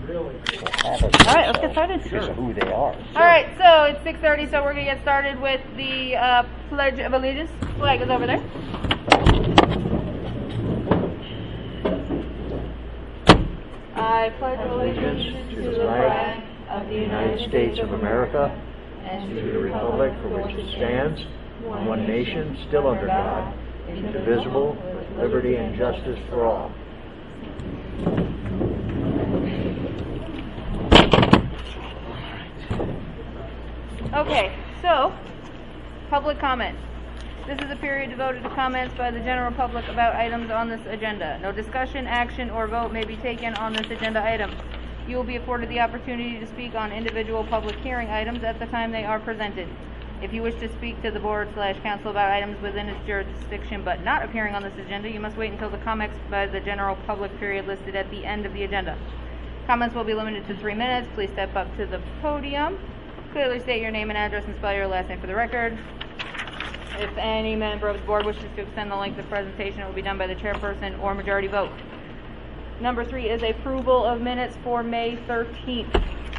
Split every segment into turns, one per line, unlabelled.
All right, let's get started.
Because of who they are.
All right, so it's 6:30, so we're going to get started with the Pledge of Allegiance. Flag is over there. I pledge allegiance to the flag of the United States of America and to the republic for which it stands, one nation, still under God, indivisible, with liberty and justice for all. Okay, so, public comment. This is a period devoted to comments by the general public about items on this agenda. No discussion, action, or vote may be taken on this agenda item. You will be afforded the opportunity to speak on individual public hearing items at the time they are presented. If you wish to speak to the board/council about items within its jurisdiction but not appearing on this agenda, you must wait until the comments by the general public period listed at the end of the agenda. Comments will be limited to 3 minutes. Please step up to the podium. Clearly state your name and address and spell your last name for the record. If any member of the board wishes to extend the length of presentation, it will be done by the chairperson or majority vote. Number 3 is approval of minutes for May 13th.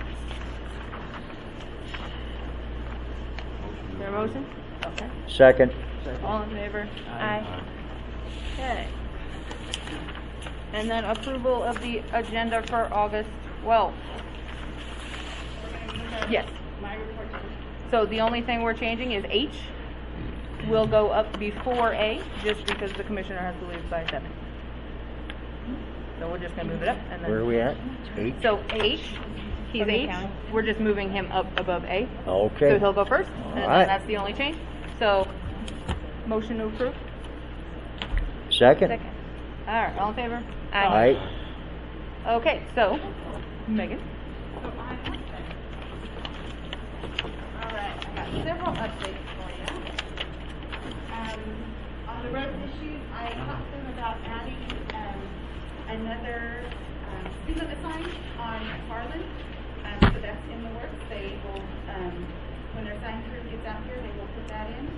Is there a motion? Okay.
Second.
All in favor? Aye. Okay. And then approval of the agenda for August 12th. Yes. So the only thing we're changing is H will go up before A, just because the commissioner has to leave by 7. So we're just going to move it up. And then
Where are we at? H?
So H, he's H. We're just moving him up above A.
Okay.
So he'll go first, and
All right.
that's the only change. So, motion to approve.
Second.
Second. All right, all in favor?
Aye.
Okay, so, Megan.
All right, I got several updates for you. On the road issues, I talked to them about adding another speed limit sign on Harlan. So that's in the works. They will, when their sign crew gets out here, they will put that in.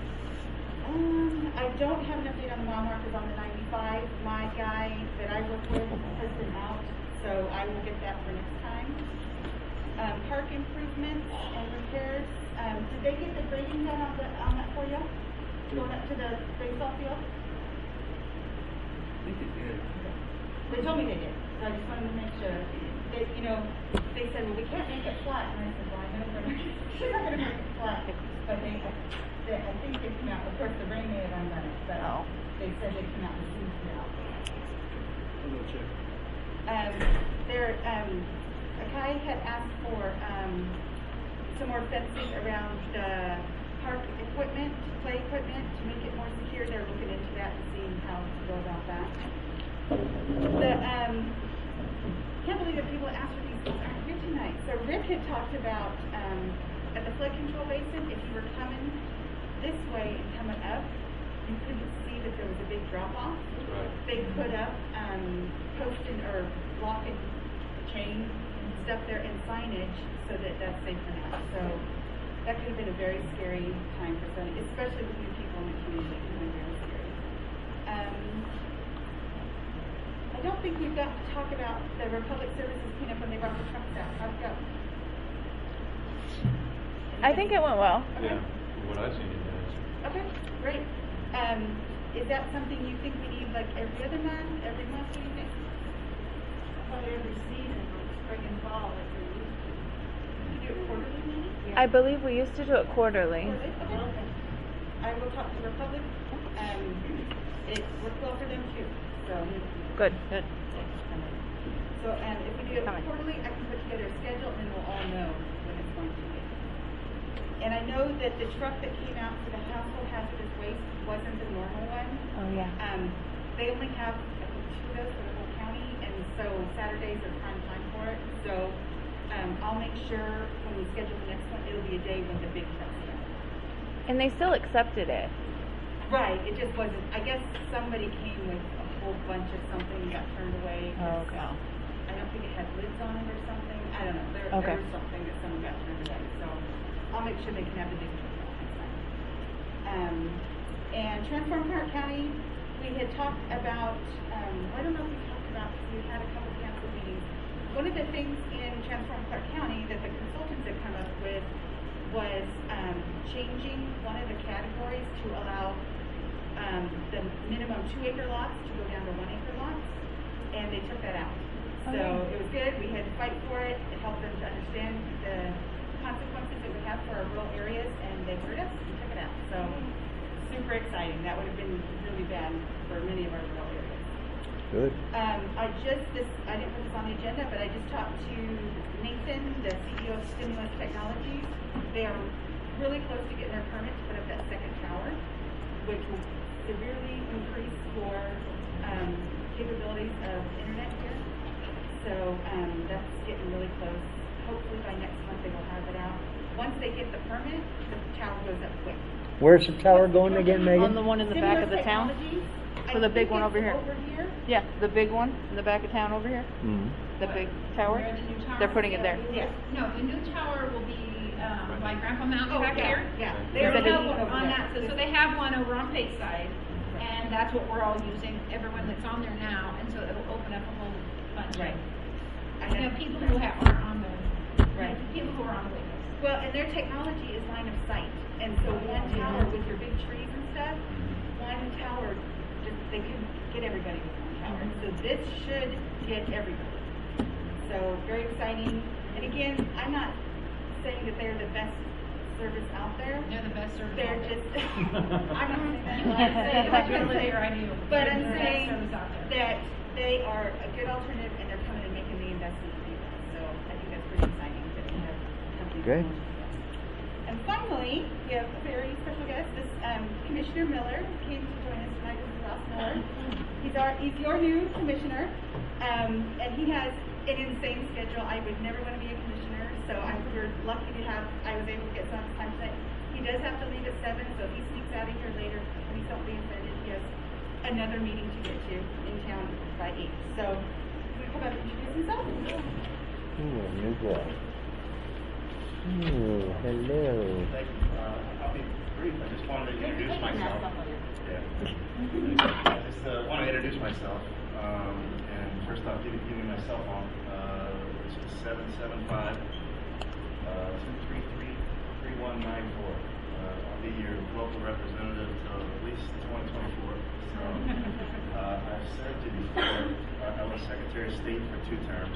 I don't have an update on the mile markers on the 95. My guy that I work with has been out, so I will get that for next time. Park improvements and repairs. Did they get the grading done on that for you? Going up to the baseball field?
I think it did.
They told me they did, so I just wanted to make sure. They, they said, well, we can't make it flat. And I said, well, I know they're not going to make it flat. But I think they came out, of course, the rain may have undone it, but they said they came out and smoothed it out.
I'll go check.
Akai had asked for some more fencing around the park equipment, play equipment, to make it more secure. They're looking into that and seeing how to go about that. Can't believe that people asked for these things aren't here tonight. So Rick had talked about at the flood control basin, if you were coming this way and coming up, you couldn't see that there was a big drop off.
Right.
They put up posting or block and chain stuff there and signage so that that's safe for now. So that could have been a very scary time for some, especially with new people in the community. It could have been very scary. I don't think we've got to talk about the Republic Services cleanup when they brought the trucks out. How'd it go?
I think it went well.
Okay.
Yeah, from what I've seen, it has.
Okay, great. Is that something you think we need like every other month, every month, what do you think? Probably every season, like spring and fall, like we used to. Did you do it quarterly maybe?
I believe we used to do it quarterly.
Quarterly? Okay. I will talk to Republic. It worked well for them too, so.
Good, good.
So, and if we do it quarterly, I can put together a schedule and we'll all know when it's going to be. And I know that the truck that came out for the household hazardous waste wasn't the normal one.
Oh, yeah.
They only have, I think, 2 of those for the whole county, and so Saturdays are prime time for it. So I'll make sure when we schedule the next one, it'll be a day when the big trucks come.
And they still accepted it.
Right, it just wasn't, I guess somebody came with a whole bunch of something and got turned away.
Oh, okay.
I don't think it had lids on it or something. I don't know. There was something that someone got turned away. So I'll make sure they can have the big truck next time. And Transform Park County, we had talked about, I don't know if we talked about, we had a couple council meetings, one of the things in Transform Clark County that the consultants had come up with was changing one of the categories to allow the minimum 2-acre lots to go down to 1-acre lots, and they took that out. So it was good. We had to fight for it. It helped them to understand the consequences it would have for our rural areas, and they heard us and took it out. So super exciting. That would have been really bad for many of our rural areas.
Good.
I didn't put this on the agenda, but I just talked to Nathan, the CEO of Stimulus Technologies. They are really close to getting their permit to put up that second tower, which will severely increase for capabilities of internet here. So that's getting really close. Hopefully by next month they will have it out. Once they get the permit, the tower goes up quick.
Where's the tower going again, Megan?
On the one in the back of the town?
Technologies,
So the
I
big
think
one
it's
over here?
Over here.
Yeah, the big one in the back of town over here,
Mhm.
the big tower.
Where the new tower?
They're putting it there.
Yeah.
No, the new tower will be, by Grandpa Mountain
Oh,
back
yeah,
here.
yeah.
They
Is
already
it
have
a-
one on that, so they have one over on Pate side, and that's what we're all using, everyone that's on there now, and so it'll open up a whole bunch of,
Right.
you know, people who aren't on the,
Right.
people who are on the wait list.
Well, and their technology is line of sight, and so one tower with your big trees and stuff, one tower, just they could get everybody with one tower. So this should get everybody. So very exciting. And again, I'm not saying that they're the best service out there.
They're the best service.
They're
out there.
just. I'm not saying
You can't say it, if I
that.
couldn't live here, I do.
But
They're
I'm
the best
saying
service out there.
that they are a good alternative, and they're coming and making the investment to do that. So I think that's pretty exciting that we have companies.
Okay.
that want to do that. And finally, we have a very special guest. This Commissioner Miller came to join us tonight. This is Ross Miller. He's your new commissioner, and he has an insane schedule. I would never want to be a commissioner, so we're lucky to have. I was able to get some time tonight. He does have to leave at 7, so if he sneaks out of here later, please don't be offended. He has another meeting to get to in town by 8. So, will you come up and introduce himself?
Ooh, a new guy. Ooh, hello.
Thank you. I'll be brief. I just wanted to introduce myself. Yeah. I just want to introduce myself. And first off, give me my cell phone. It's 775 233 3194. I'll be your local representative until at least 2024. So I've served you before. I was Secretary of State for 2 terms.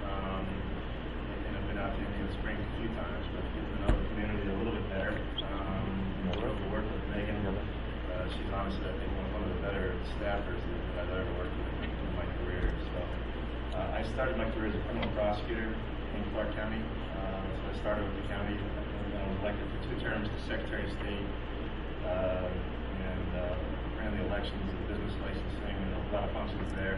And I've been out to Indian Springs a few times, but getting to know the community a little bit better. I love to work with Megan. She's honestly, I think, one of the better staffers that I've ever worked with in my career. So I started my career as a criminal prosecutor in Clark County. So I started with the county and I was elected for 2 terms to Secretary of State and ran the elections and business licensing and a lot of functions there.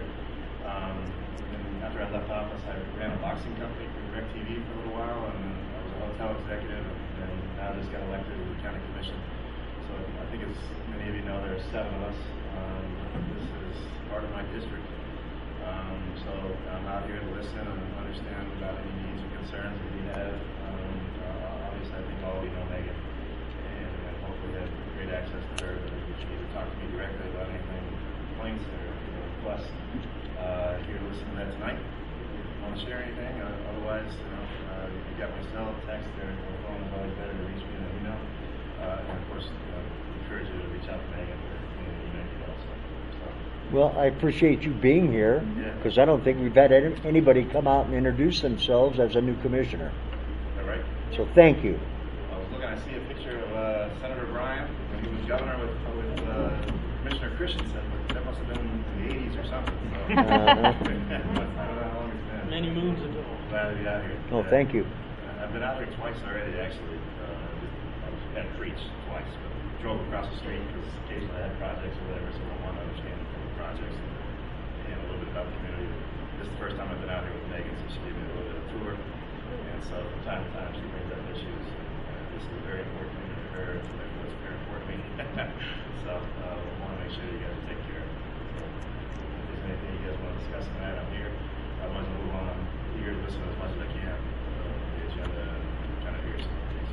And after I left office, I ran a boxing company for DirecTV for a little while, and then I was a hotel executive, and now I just got elected to the county commission. So I think, as many of you know, there's 7 of us. This is part of my district. So I'm out here to listen and understand about any needs or concerns that you have. Obviously, I think all of you know Megan, and hopefully have great access to her. But if you need to talk to me directly about anything, complaints or requests, here to listen to that tonight. If you want to share anything, otherwise, you got my cell, text, or phone is always better to reach me than email. And of course, encourage you to reach out to Megan or email you also. So,
Well, I appreciate you being here,
Yeah.
because I don't think we've had anybody come out and introduce themselves as a new commissioner.
is that right?
So thank you.
I was looking, I see a picture of Senator Bryan when he was governor with Commissioner Christensen, but that must have been in the 80s or something. So. I don't know how long it's been.
Many moons ago.
Glad to be out here.
Oh, thank you.
I've been out here twice already, actually. I was at Preach twice, but drove across the street because occasionally I had projects or whatever, so I wanted to understand the projects and a little bit about the community. This is the first time I've been out here with Megan, so she gave me a little bit of a tour. And so from time to time, she brings up issues. And this is a very important thing to her. It's very important to me. So I want to make sure you guys take care of it. So if there's anything you guys want to discuss tonight, I'm here. I want to move on. I'm eager to listen as much as I can to the agenda and kind of hear some things.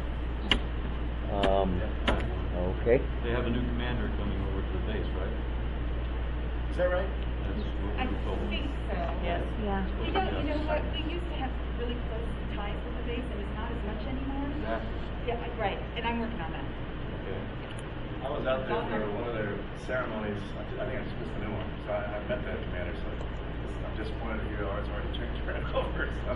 Okay.
They have a new commander coming over to the base, right?
Is that right?
That's what
I
we were told.
think so.
Yes.
You know what? We used
Yeah, right, and I'm working on that.
Okay. I was out there for one of their ceremonies. I think I just missed the new one. So I met the commander. So I'm disappointed to hear ours already turned over. So,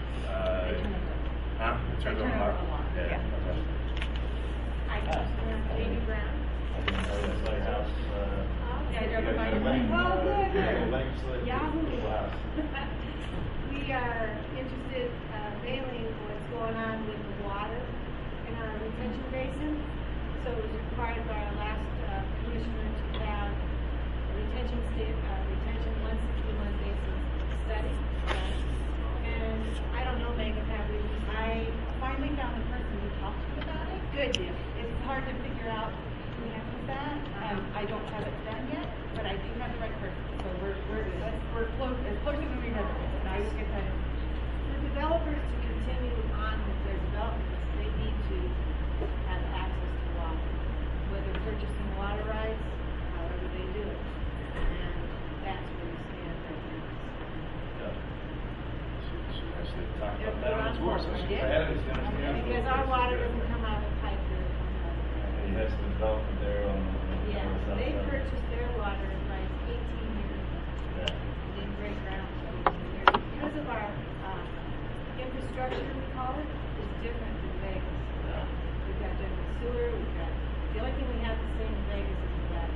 It turned over a lot. Yeah. Okay.
Hi, Jamie Brown.
I saw your house.
Yeah, I
You
drove
guys
by
got a
your
wedding?
place. Oh, good,
Yeah,
good.
a wedding facility.
Yahoo.
Beautiful house.
We are interested mainly in what's going on with the water in our retention basin. So it was required by our last commissioner to have a retention 161 basin study. And I don't know, Megan, I finally found the person who talked to me about it. Good, dear. It's hard to figure out who handles that. I don't have it done yet, but I do have the right person. So we're close, as close as we ever been. Now you get that. The developers to continue on with their developments, they need to have access to water, whether purchasing water rights, however they do it. And that's where we stand right now.
Yeah. She actually talked about that on the
They're
tour,
on
so
board,
she
yeah.
had it. She understands.
Because our water doesn't come out of pipe, it comes out of
And you had some development there on the
yeah,
south
they
side.
purchased their water like 18 years ago.
Yeah.
Didn't break ground for 18 years. Because of our infrastructure, we call it, is different than Vegas. We've got different sewer, the only thing we have the same in Vegas is the water.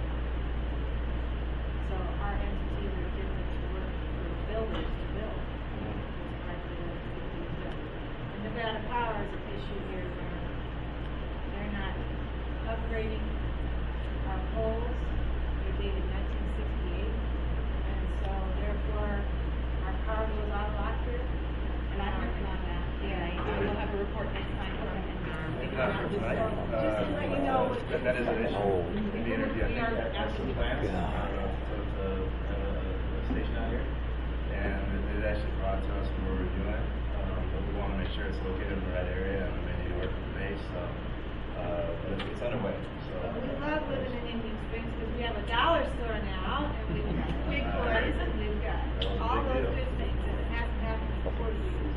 So our entities are different to work for builders to build. It's hard for them to get things done. And Nevada Power is an issue here where they're not upgrading our poles. They're dated 1968. And so therefore, our power goes out of Lockyer.
And I'm working on that.
Yeah.
We'll have a report next time from him.
Just to let you know.
That is an issue.
Oh.
In the energy, I think, has some plans
God.
to a station out here. And it actually brought to us when we were reviewing it. But we want to make sure it's located in the right area and we may need to work with the base. But it's underway. So.
But we love living in Indian Springs because we have a dollar store now, and we've got big boys, and we've got all those good things, and it hasn't happened in 40 years.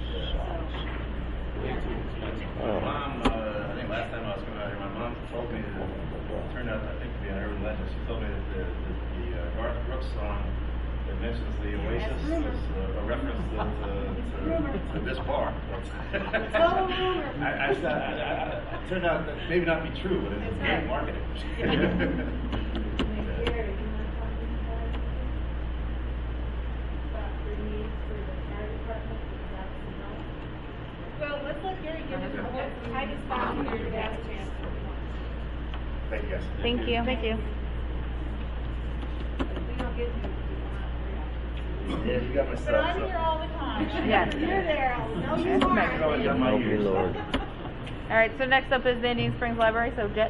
My mom, I think last time I was coming out here, my mom told me that it turned out, I think, to be an urban legend. She told me that the Garth Brooks song that mentions the Oasis is a reference to this bar.
Total rumor.
It turned out that maybe not be true, but it's great marketing.
Gary, you want to talk about the need for the fire department to provide some help? Well, let's let Gary give us a report. I just found here to have a chance.
Thank you, guys.
Thank you. Thank you.
If we don't get you, we will not hurry.
Yeah, you got my stuff.
But I'm here all the time.
Yes.
You're there. No, you
Yes, ma'am.
I've always got my
Help me,
ears.
Lord.
All right, so next up is the Indian Springs Library, so Jet.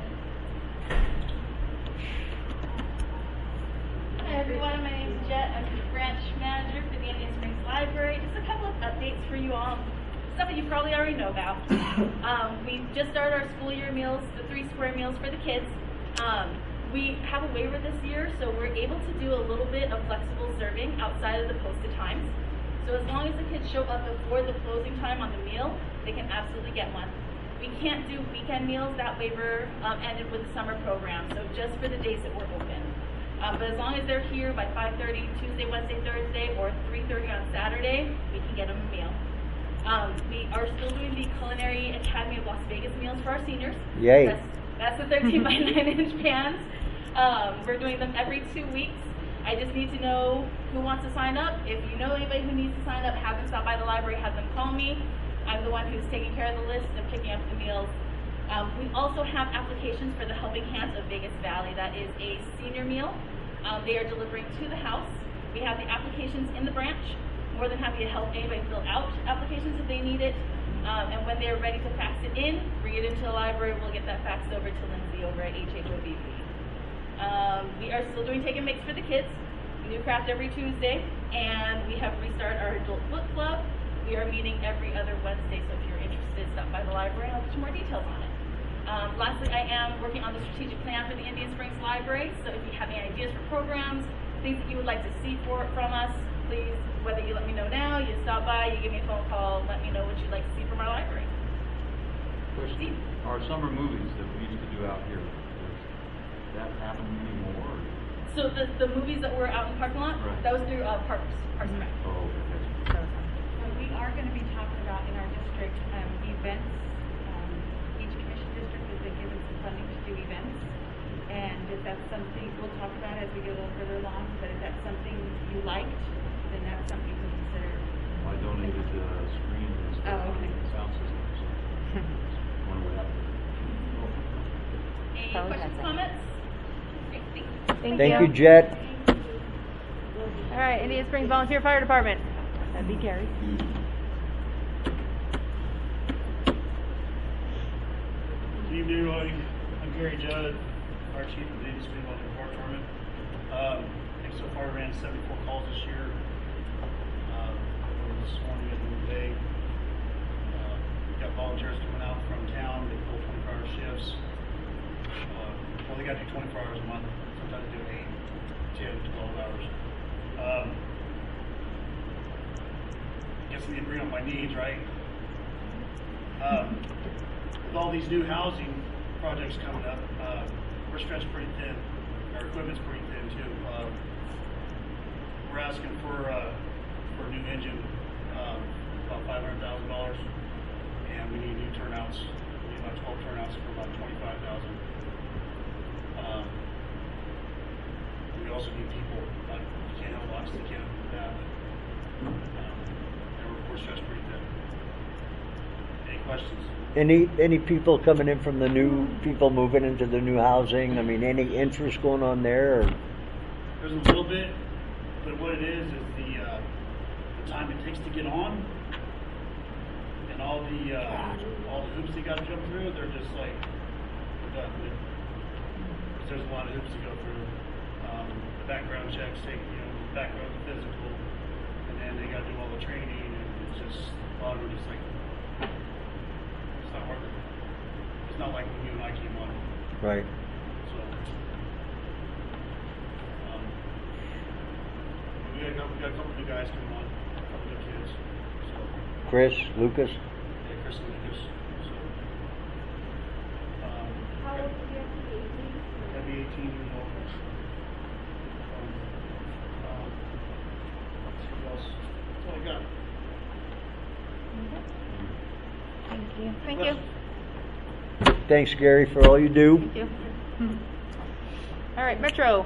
Hi everyone, my name is Jet. I'm the branch manager for the Indian Springs Library. Just a couple of updates for you all. Stuff that you probably already know about. We just started our school year meals, the 3 square meals for the kids. We have a waiver this year, so we're able to do a little bit of flexible serving outside of the posted times. So as long as the kids show up before the closing time on the meal, they can absolutely get one. We can't do weekend meals. That waiver ended with the summer program, so just for the days that we're open. But as long as they're here by 5:30 Tuesday, Wednesday, Thursday, or 3:30 on Saturday, we can get them a meal. We are still doing the Culinary Academy of Las Vegas meals for our seniors.
Yay.
That's the 13 by 9-inch pans. We're doing them every 2 weeks. I just need to know who wants to sign up. If you know anybody who needs to sign up, have them stop by the library, have them call me. I'm the one who's taking care of the list and picking up the meals. We also have applications for the Helping Hands of Vegas Valley. That is a senior meal. They are delivering to the house. We have the applications in the branch. More than happy to help anybody fill out applications if they need it. And when they're ready to fax it in, bring it into the library. We'll get that faxed over to Lindsay over at HHOVP. We are still doing Take and Makes for the kids. New craft every Tuesday. And we have restarted our adult book club. We are meeting every other Wednesday, so if you're interested, stop by the library and I'll get you more details on it. Lastly, I am working on the strategic plan for the Indian Springs Library, so if you have any ideas for programs, things that you would like to see from us, please, whether you let me know now, you stop by, you give me a phone call, let me know what you'd like to see from our library.
Question, our summer movies that we used to do out here, does that happen anymore? Or-
So the movies that were out in the parking lot,
Right.
that was through Parks and Rec.
Oh, okay.
We are gonna be talking about in our district, events. Each commission district has been given some funding to do events. And if that's something, we'll talk about as we get a little further along, but if that's something you liked, then that's something you can consider.
I donated screens and stuff,
Oh, okay.
sound systems, so just wonder what happened.
Any
Probably
questions,
that's it.
comments? Great, thanks.
Thank you, Jet.
All right, Indian Springs Volunteer Fire Department. That'd be Gary.
Good evening, everybody. I'm Gary Judd, Fire Chief of the Indian Springs Volunteer Fire Department. I think so far we ran 74 calls this year. This morning at the day, got volunteers coming out from town. They pull 24-hour shifts. Well, they got to do 24 hours a month. Sometimes they do 8, 10, 12 hours. Guess I need to bring up my needs, right? With all these new housing projects coming up, we're stretched pretty thin. Our equipment's pretty thin too. We're asking for a new engine, about $500,000, and we need new turnouts. We need about 12 turnouts for about $25,000. We also need people. You can't have lots, you can't do that. And we're stretched pretty thin. Any questions?
Any people coming in from the new people moving into the new housing? I mean, any interest going on there? Or?
There's a little bit, but what it is the time it takes to get on, and all the hoops they got to jump through. They're just like, we're done. There's a lot of hoops to go through. The background checks take, background physical, and then they got to do all the training, and it's just a lot of them just like. It's not worth it. It's not like when you and I came on.
Right.
So, we got a couple new guys coming on, a couple new kids. So,
Chris, Lucas?
yeah, Chris and Lucas. So,
How old do you have to be?
gotta be 18 years old. Let's see what else. That's all I got.
Thank you. Thank you.
Thanks, Gary, for all you do.
Thank you. All right, Metro.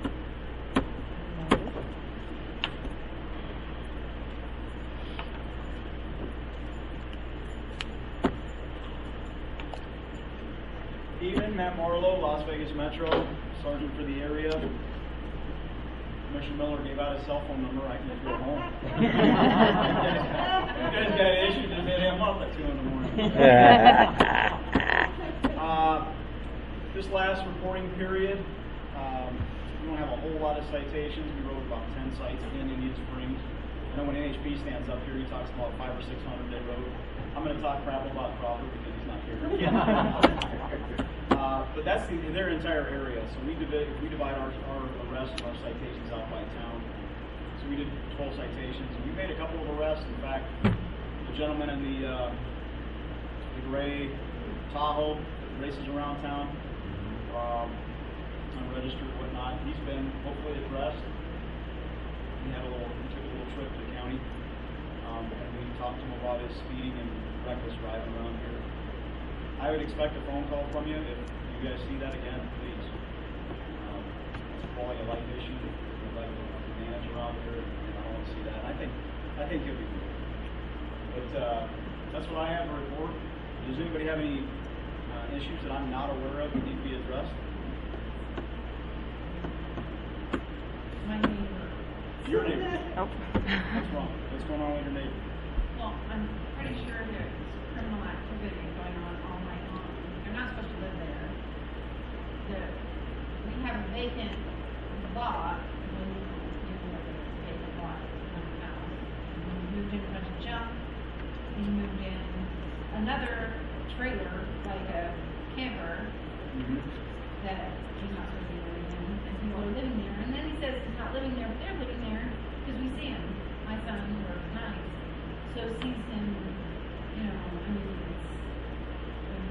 Evening, Matt Marlowe, Las Vegas Metro, Sergeant for the area. Commissioner Miller gave out his cell phone number. I can just go home. You guys got issues, just hit him up at 2 in the morning. This last reporting period, we don't have a whole lot of citations. We wrote about 10 sites in Indian Springs. I know when NHP stands up here, he talks about 500 or 600 they wrote. I'm going to talk crap about Crawford because he's not here. But that's their entire area. So we divide our arrests and our citations out by town. So we did 12 citations. And we made a couple of arrests. In fact, the gentleman in the gray Tahoe that races around town, unregistered and whatnot, he's been hopefully addressed. We took a little trip to the county, and we talked to him about his speeding and reckless driving around here. I would expect a phone call from you if you guys see that again, please. It's a quality of life issue. We'd like the manager out there, I want to see that. I think he'll be good. But that's what I have to report. Does anybody have any issues that I'm not aware of that need to be addressed?
My neighbor.
Your neighbor.
Oh.
What's wrong? What's going on with your neighbor?
Well, I'm pretty sure there's criminal activity going on all night long. They're not supposed to live there. We have a vacant lot. We vacant lot in the house. We moved in a bunch of junk. We moved in another trailer, like a camper, that he's not supposed to be living in, and people are living there. And then he says he's not living there, but they're living there because we see him. My son works nights, so sees him. I mean, it's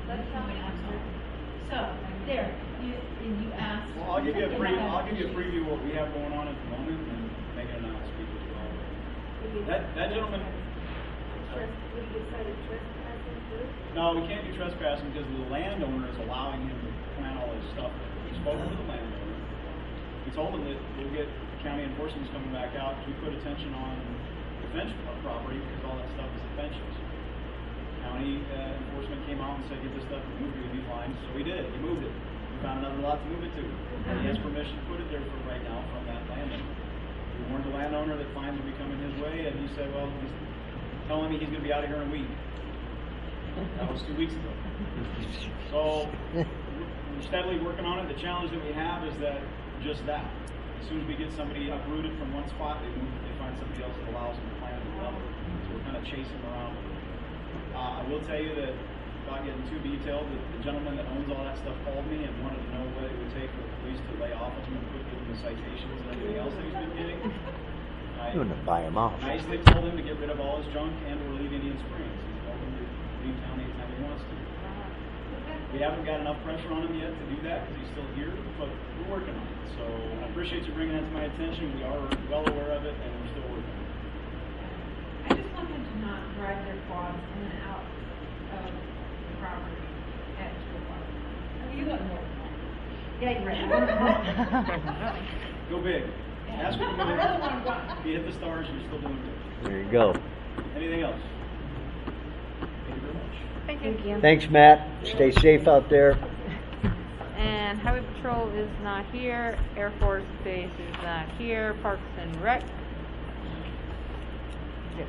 there, you asked.
Well, I'll give you a preview of what we have going on at the moment and make an announcement as well. That gentleman.
Would he get cited trespassing too?
No, we can't do trespassing because the landowner is allowing him to plant all his stuff. We spoke to the landowner. We told him that we'll get county enforcement's coming back out because we put attention on the fence property because all that stuff is the fences. County enforcement came out and said, get this stuff removed, you'll be fine. So we did. He moved it. We found another lot to move it to. And he has permission to put it there for right now from that landowner. We warned the landowner that fines would be coming his way, and he said, well, he's telling me he's going to be out of here in a week. That was 2 weeks ago. So we're steadily working on it. The challenge that we have is that just that. As soon as we get somebody uprooted from one spot, they find somebody else that allows them to plant in another. So we're kind of chasing around with it. I will tell you that, without getting too detailed, that the gentleman that owns all that stuff called me and wanted to know what it would take for the police to lay off of him and quit giving the citations and everything else that he's been getting.
You wouldn't buy him off.
Nicely told him to get rid of all his junk and or leave Indian Springs. He's told him to leave town anytime he wants to. We haven't got enough pressure on him yet to do that because he's still here, but we're working on it. So I appreciate you bringing that to my attention. We are well aware of it, and we're still working on it.
I just want them to not drive their quads in and out of the property at 2 o'clock. I mean, you got more. Yeah, you're right.
Go big.
Yeah.
That's what
I
we're
really
doing.
want to run.
If you hit the stars, you're still doing good.
There you go.
Anything else? Thank you very much.
Thank you.
Thanks, Matt. Stay safe out there.
And Highway Patrol is not here. Air Force Base is not here. Parks and Rec. Yep.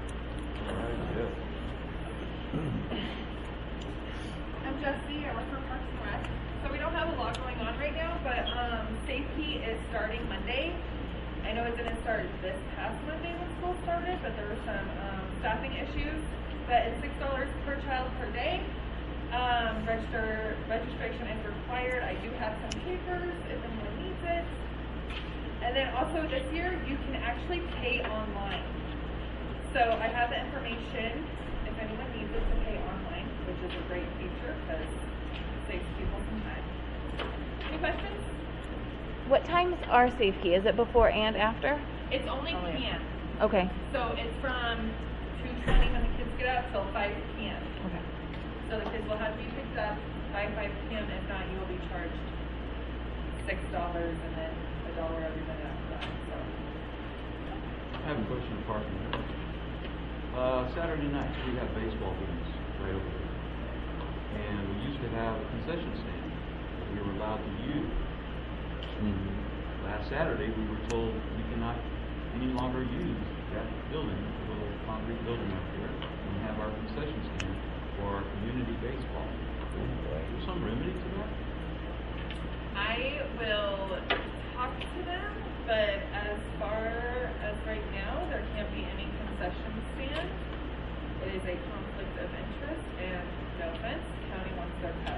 I'm Jessie. I work for Parks and Rec. So we don't have a lot going on right now, but safety is starting Monday. I know it didn't start this past Monday when school started, but there were some staffing issues. But it's $6 per child per day. Registration is required. I do have some papers if anyone needs it. And then also this year you can actually pay online. So I have the information if anyone needs it to pay online, which is a great feature because it saves people some time. Any questions?
What times are safety? Is it before and after?
It's only PM.
Okay.
So it's from 2:20 when the kids get up till 5 PM.
Okay.
So the kids will have to be picked up by 5 PM. If not, you will be charged $6 and then $1 every minute after that. So.
I have a question of parking. Saturday nights we have baseball games right over there. And we used to have a concession stand that we were allowed to use. Last Saturday we were told we cannot any longer use that building, the little concrete building up there, and have our concession stand for our community baseball. Is there some remedy to that?
I will talk to them, but as far as right now, there can't be any concession stand. It is a conflict of interest, and no offense, county wants their cut.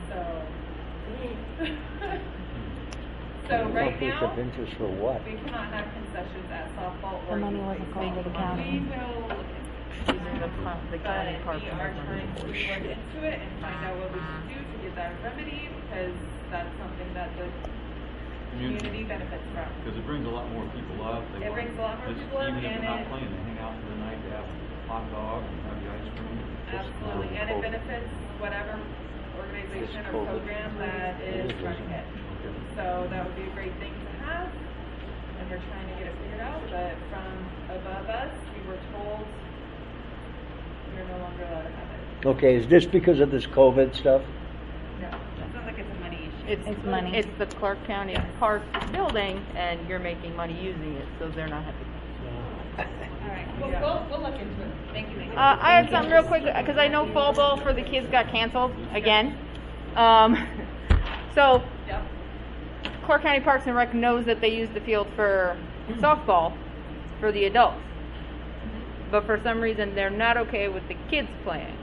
So right
Conflict
now,
of interest for what?
we cannot have concessions at softball or
The money wasn't going to the county.
We will look into
Using the
but
county park.
we are trying to look into it and find out what we can do to get that remedy because that's something that the community benefits from.
Because it brings a lot more people up.
It brings a lot more people up,
even if
and
they're not
it-
playing, they hang out for the night to have hot dog and have the ice cream.
Absolutely, and it benefits whatever organization or program that is running it. So that would be a great thing to have, and we're trying to get it figured out, but from above us, we were told we're no longer allowed to have it.
Okay, is this because of this COVID stuff?
No, it's not like it's a money issue.
It's money. It's the Clark County Park building, and you're making money using it, so they're not happy.
All right, we'll look into it. Thank you, Megan.
I had something real quick because I know fall ball for the kids got canceled again. So
Yep.
Clark County Parks and Rec knows that they use the field for softball for the adults, but for some reason they're not okay with the kids playing.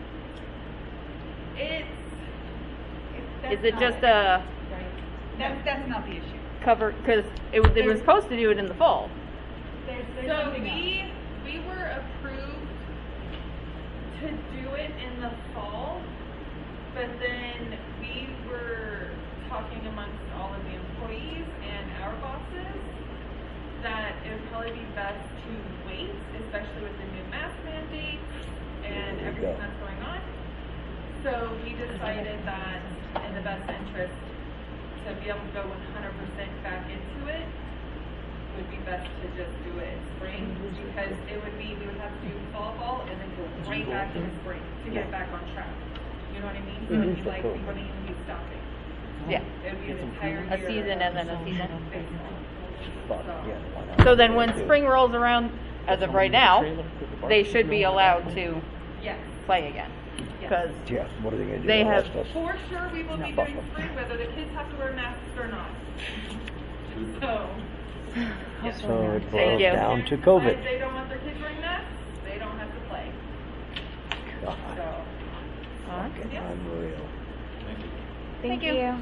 Is it just a
That's not the issue.
cover? Because they were supposed to do it in the fall.
So we were approved to do it in the fall, But then we were talking amongst all of the employees and our bosses that it would probably be best to wait, especially with the new mask mandates and everything that's going on. So we decided that in the best interest to be able to go 100% back into it would be best to just do it in spring, because it would be, we would have to do fall and then go right back into spring to get back on track. You know what I mean? So it'd be like we wouldn't even be stopping.
Yeah.
It would be an entire year.
A season and then a season.
But, yeah, why not?
So then when spring rolls around, as of right now, they should be allowed to
Yes.
play again. Because
Yeah, what are they gonna do?
They have-
arrest us?
For sure, we will be doing spring, whether the kids have to wear masks or not. So.
So it
Thank
boils
you.
down to
If
COVID.
they don't want their kids wearing masks, they don't have to play.
God,
So.
fucking unreal.
Thank you.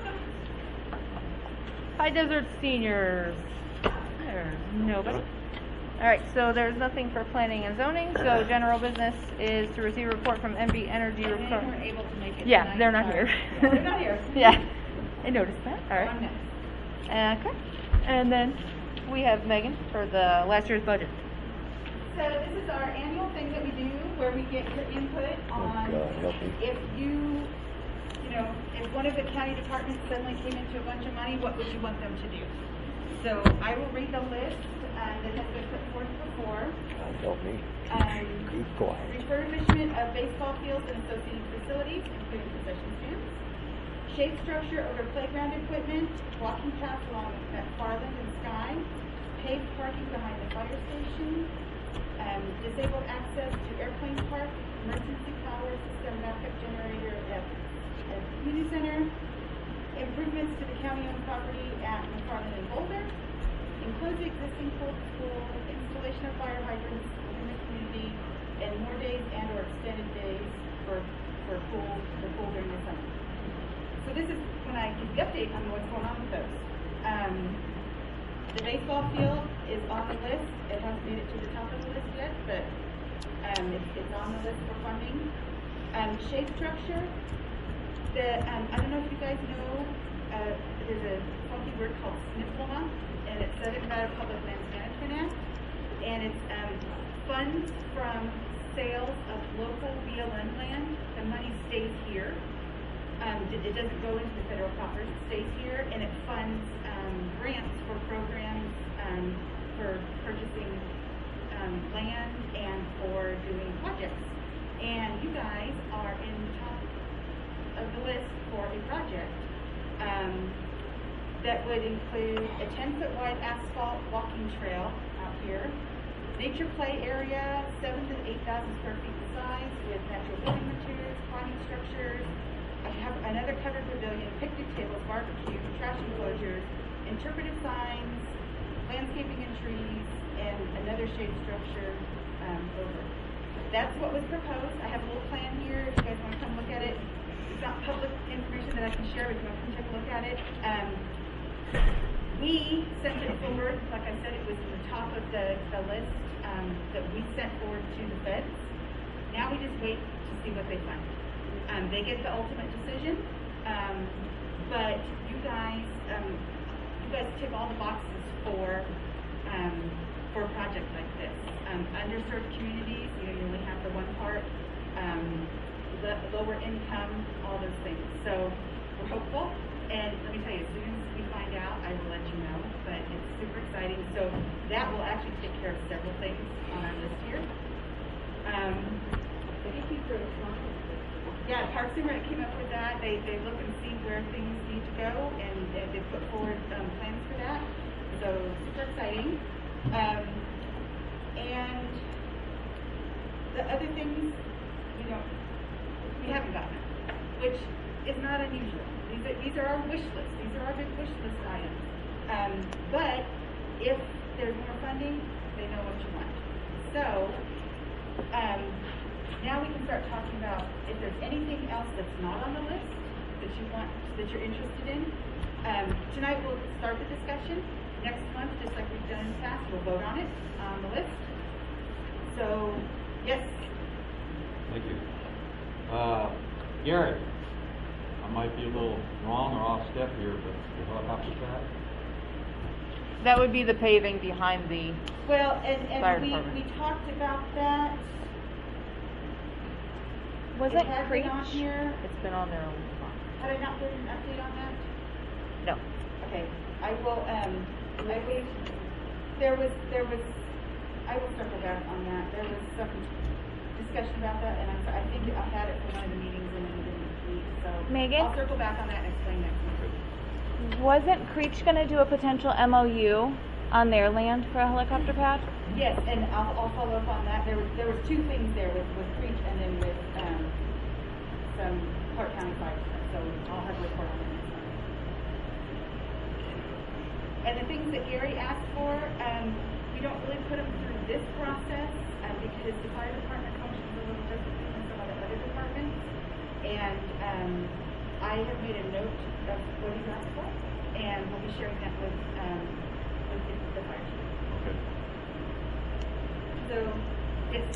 High Desert Seniors. There's nobody. All right, so there's nothing for planning and zoning. So general business is to receive a report from MB Energy.
They weren't able to make it
Yeah,
tonight,
they're not
sorry.
here.
Yeah, they're not here.
Yeah, I noticed that. All
On
right.
next.
Okay. And then we have Megan for the last year's budget.
So this is our annual thing that we do where we get your input on
God, help me.
if you know, if one of the county departments suddenly came into a bunch of money, what would you want them to do? So I will read the list that has been put forth before.
God, help me. Keep quiet.
Refurbishment of baseball fields and associated facilities, including concession stands. Shade structure over playground equipment, walking paths along McFarland and Sky, paved parking behind the fire station, disabled access to Airplane Park, emergency power system backup generator at community center, improvements to the county-owned property at McFarland and Boulder, includes the existing pool, installation of fire hydrants in the community, and more days and/or extended days for the pool during the summer. So this is when I give the update on what's going on with those. The baseball field is on the list. It hasn't made it to the top of the list yet, but it's on the list for funding. Shade structure. I don't know if you guys know, there's a funky word called SNPLMA, and it's Southern Nevada Public Lands Management Act, and it's funds from sales of local BLM land. The money stays here. It doesn't go into the federal coffers. It stays here, and it funds grants for programs for purchasing land and for doing projects. And you guys are in the top of the list for a project that would include a 10-foot wide asphalt walking trail out here, nature play area, 7,000 to 8,000 square feet in size, with natural building materials, climbing structures, another covered pavilion, picnic tables, barbecue, trash enclosures, interpretive signs, landscaping and trees, and another shade structure over. That's what was proposed. I have a little plan here if you guys want to come look at it. It's not public information that I can share, but you want to come take a look at it. We sent it forward, like I said, it was in the top of the list that we sent forward to the feds. Now we just wait to see what they find. They get the ultimate decision, but you guys tick all the boxes for a project like this. Underserved communities, you only have the one part, lower income, all those things. So we're hopeful, and let me tell you, as soon as we find out, I will let you know. But it's super exciting. So that will actually take care of several things on our list here. Thank you for Yeah, Parks and Rec came up with that. They look and see where things need to go, and they put forward plans for that. So super exciting. And the other things, we haven't gotten, which is not unusual. These are our wish lists. These are our big wish list items. But if there's more funding, they know what you want. So now we can start talking about if there's anything else that's not on the list that you're interested in. Tonight we'll start the discussion. Next month, just like we've done in the past, we'll vote on it on the list. So, yes.
Thank you. Gary, might be a little wrong or off step here, but the helicopter pad,
That would be the paving behind the,
Well,
Fire
and we
department.
talked about that.
was
It
it
had been on
Creech?
here.
It's been on there a while.
Had I not put an update on that?
No.
Okay, I will, there was, I will circle back on that. There was some discussion about that, and I think I had it for one of the meetings and then we didn't meet, so.
Megan?
I'll circle back on that and explain next week.
Wasn't Creech gonna do a potential MOU on their land for a helicopter pad?
Yes, and I'll follow up on that. There was two things there with Creech and then with, some Clark County Fire, so I'll have a report on that next month. And the things that Gary asked for, we don't really put them through this process, because the fire department functions a little differently than some of the other departments. And, I have made a note of what he's asked for, and we'll be sharing that with the fire chief.
okay.
So, yes.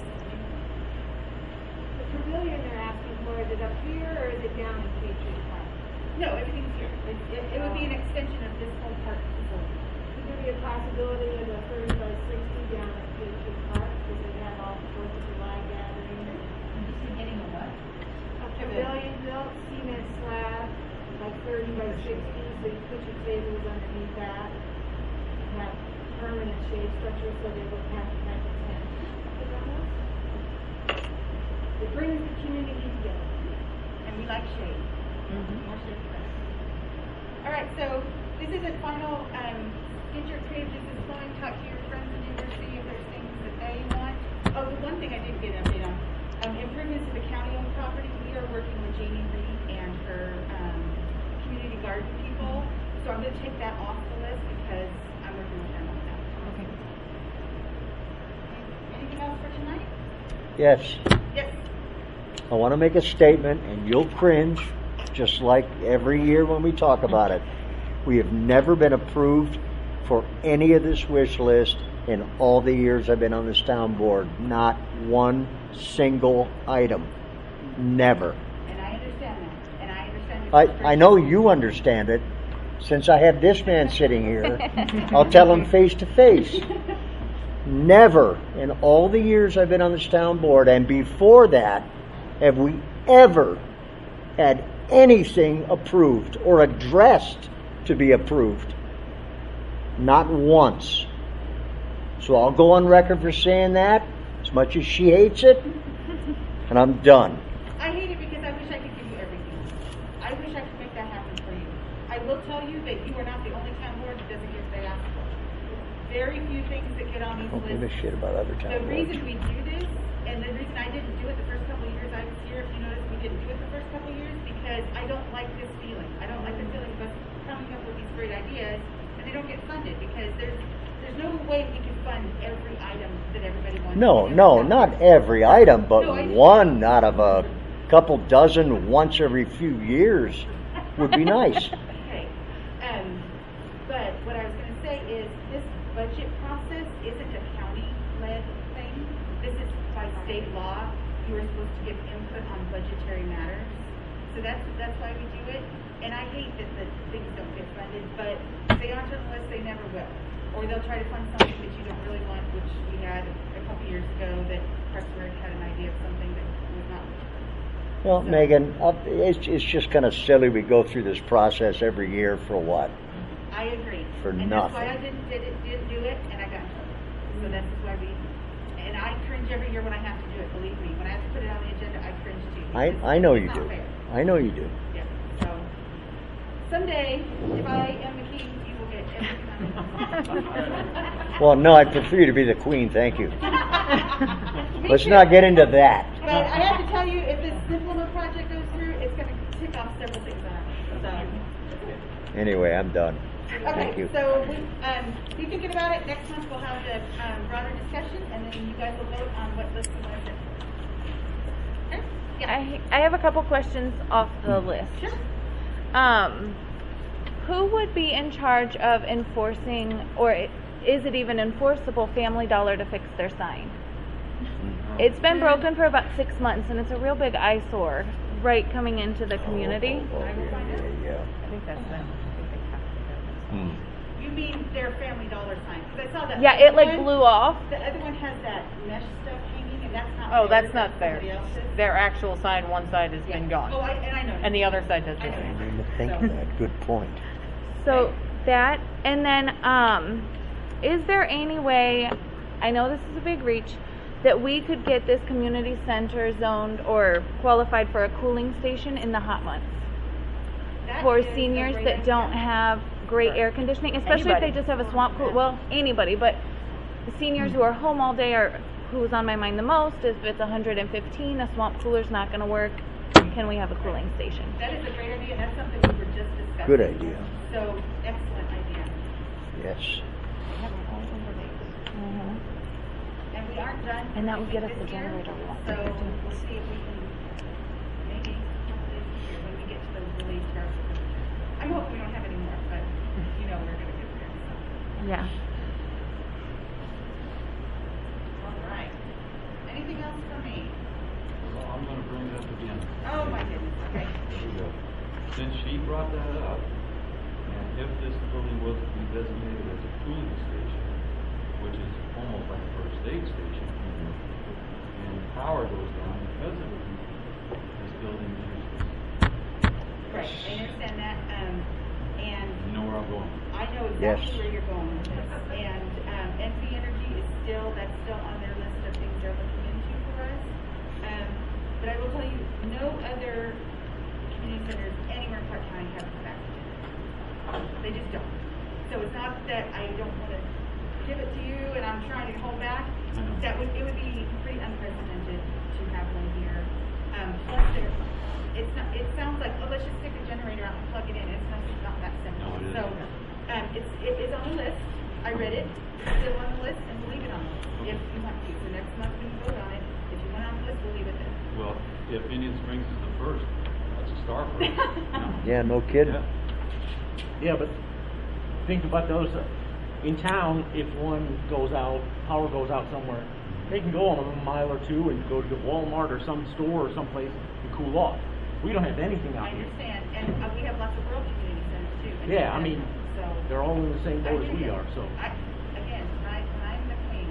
The pavilion they're asking for, is it up here or is it down in Patriot Park?
No, everything's here. It would be an extension of this whole park facility.
Could there be a possibility of a 30 by 60 down at Patriot Park, because they have all the 4th of July gatherings?
Getting a what?
A pavilion built, cement slab, like 30 by 60, so you put your tables underneath that. And have permanent shade structure so they wouldn't have to have a tent. It brings the community together.
And we like shade. More shade the better. All right, so this is a final insert page. This is going to talk to your friends and neighbors, see if there's things that they want. Oh, the one thing I did get an update on, improvements to the county-owned property. We are working with Jamie Reed and her community garden people. So I'm going to take that off the list because I'm working with them on that.
Okay.
Anything else for tonight?
Yes.
Yes.
I want to make a statement, and you'll cringe, just like every year when we talk about it. We have never been approved for any of this wish list in all the years I've been on this town board. Not one single item. Never.
And I understand that. And I understand
I know you understand it. Since I have this man sitting here, I'll tell him face to face. Never in all the years I've been on this town board, and before that, have we ever had anything approved or addressed to be approved. Not once. So I'll go on record for saying that, as much as she hates it, and I'm done.
I hate it because I wish I could give you everything. I wish I could make that happen for you. I will tell you that you are not the only town board that doesn't get what they ask for. Very few things that get on these
I don't give a
lists.
shit about other town
The
boards.
reason we do this, and the reason I didn't do it the first couple of years I was here, if you notice, we didn't do it the first couple of years because I don't like this feeling. I don't like the feeling of us coming up with these great ideas and they don't get funded because there's no way we can fund every item that everybody wants.
No,
to do.
no, not every item, but
No, I know.
one out of a couple dozen once every few years would be nice.
Okay, but what I was going to say is this budget process isn't a county-led thing. This is by state law. You are supposed to give input on budgetary matters. So that's why we do it. And I hate that the things don't get funded, but if they aren't on the list, they never will. Or they'll try to fund something that you don't really want, which we had a couple years ago that Parks and Rec had an idea of something that was not.
Well, Megan, it's just kind of silly we go through this process every year for what?
I agree.
For
and
nothing.
that's why I didn't do it, and I got in trouble. So that's why and I cringe every year when I have to do it, believe me. When I have to put it on the agenda, I cringe too. because
I know
it's
you
not
do.
fair.
I know you do.
Yeah, so someday, if I am the king, you will get every time.
Well, no, I prefer you to be the queen, thank you.
Me
Let's
too.
not get into that.
But I have to tell you, if this Ziploc project goes through, it's going to tick off several things on it. So.
Anyway, I'm done.
Okay,
Thank you.
so be thinking about it. Next month we'll have the broader discussion, and then you guys will vote on what list you want to send. Okay? Yeah.
I have a couple questions off the list.
Sure.
Who would be in charge of enforcing, or is it even enforceable, Family Dollar to fix their sign? It's been broken for about 6 months, and it's a real big eyesore. right coming into the community.
Oh, yeah.
I think that's them.
Hmm.
You mean their Family Dollar sign? 'Cause I saw that.
Yeah, it like
one-
blew off.
The other one has that mesh stuff hanging, and that's not.
Oh,
theirs,
that's not fair.
somebody else's.
Their actual sign, one side has been
Yeah. Oh,
gone,
I know.
and the other side does
I
the
know.
I
same.
didn't even think of that. Good point.
So that, and then, is there any way, I know this is a big reach, that we could get this community center zoned or qualified for a cooling station in the hot months?
That
For
is a
seniors
great
that
idea.
don't have great air conditioning, especially if they
Anybody.
just have a swamp cool, well, anybody, but the seniors who are home all day are, who's on my mind the most, is if it's 115, a swamp cooler's not gonna work, can we have a cooling station?
That is a great idea, and that's something we were just discussing.
Good idea.
So, excellent idea.
Yes.
And we aren't done.
And that would get us
this
the
year,
generator we want.
So, we'll see if we can, maybe, hopefully this year, when we get to those really terrible. I'm hoping we don't have any more, but, you know, we're gonna get there, so.
Yeah.
All right. Anything else for me?
Well, I'm gonna bring it up again.
Oh, my goodness, okay.
Since she brought that up, and if this building was to be designated as a cooling station, which is almost like a first aid station, and power goes down because of it, this building is useless.
Right, I understand that, and
You know where I'm going?
I know
Yes.
exactly where you're going with this. And, NV Energy is still, that's still on their list of things they're looking into for us. But I will tell you, no other community centers anywhere in Clark County have come back to it. They just don't. So it's not that I don't want to give it to you and I'm trying to hold back. It would be pretty unprecedented to have one here. Plus there, it sounds like, oh, let's just stick a generator out and plug it in. It's not that simple.
No, it
So,
isn't.
it is on the list. I read it. It's still on the list, and we'll leave it on the list if you want to. So next month we can vote on it. If you want it on the list, we'll leave it there.
Well, if Indian Springs is the first, that's a star for us.
Yeah, no kidding.
Yeah, but think about those in town. If one goes out, power goes out somewhere, they can go on a mile or two and go to Walmart or some store or someplace and cool off. We don't have anything
I
out here.
understand, and we have lots of rural community centers too. and
Yeah, I mean,
so
they're all in the same boat as we are. So
Again, I'm the queen.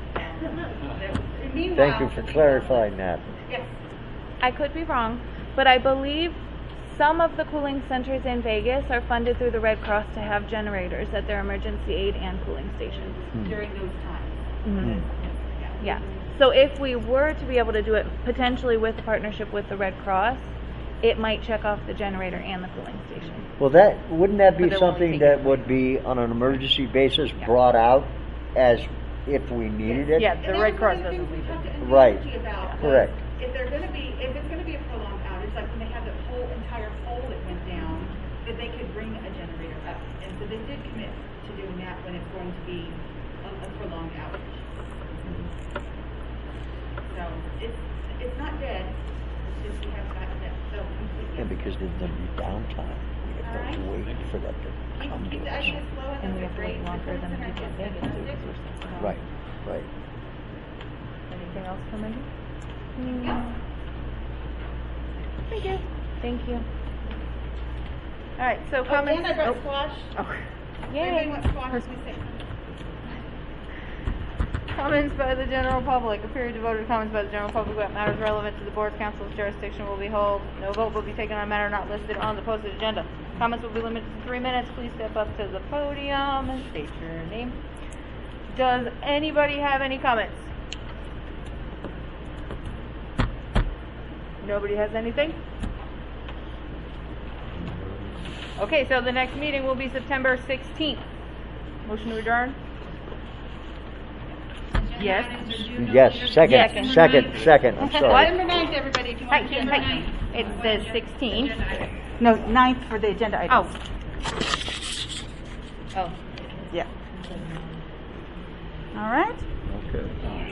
Meanwhile,
Thank you for clarifying that.
Yes.
I could be wrong, but I believe some of the cooling centers in Vegas are funded through the Red Cross to have generators at their emergency aid and cooling stations.
During those times.
Mhm. Yeah. So if we were to be able to do it potentially with partnership with the Red Cross, it might check off the generator and the cooling station.
Well, wouldn't that be
But they're willing
something
to
that
take it.
would be on an emergency basis
Yeah.
brought out as if we needed it?
Yeah,
And
the
that
Red
was
Cross
one of the
doesn't
things we
leave
talked
it.
to NV
Right.
Energy about was
Correct.
if it's gonna be a prolonged outage, like when they had the whole entire pole that went down, that they could bring a generator up. And so they did commit to doing that when it's going to be a prolonged outage. So it's not dead, it's just we have got that so completely.
Yeah, because there's going to be downtime. We have to
Alright.
wait for that to come to
Keep the
us.
ideas flowing,
And we
those
have
are
to
great.
wait longer than
The
people in Vegas do
fantastic.
because we're so small.
Right, right.
Anything else coming?
Yeah.
Thank you. Thank you. All right, so comments.
And I brought squash.
Oh.
Everybody
Yay.
wants squash, we say.
Comments by the general public. A period devoted to comments by the general public about matters relevant to the board council's jurisdiction will be held. No vote will be taken on a matter not listed on the posted agenda. Comments will be limited to 3 minutes. Please step up to the podium and state your name. Does anybody have any comments? Nobody has anything? Okay, so the next meeting will be September 16th. Motion to adjourn? Yes.
Yes, second,
Second.
second, I'm sorry.
September 9th, everybody, if you want to.
Hi. It says 16.
No, 9th for the agenda items.
Oh.
Yeah. All right.
Okay.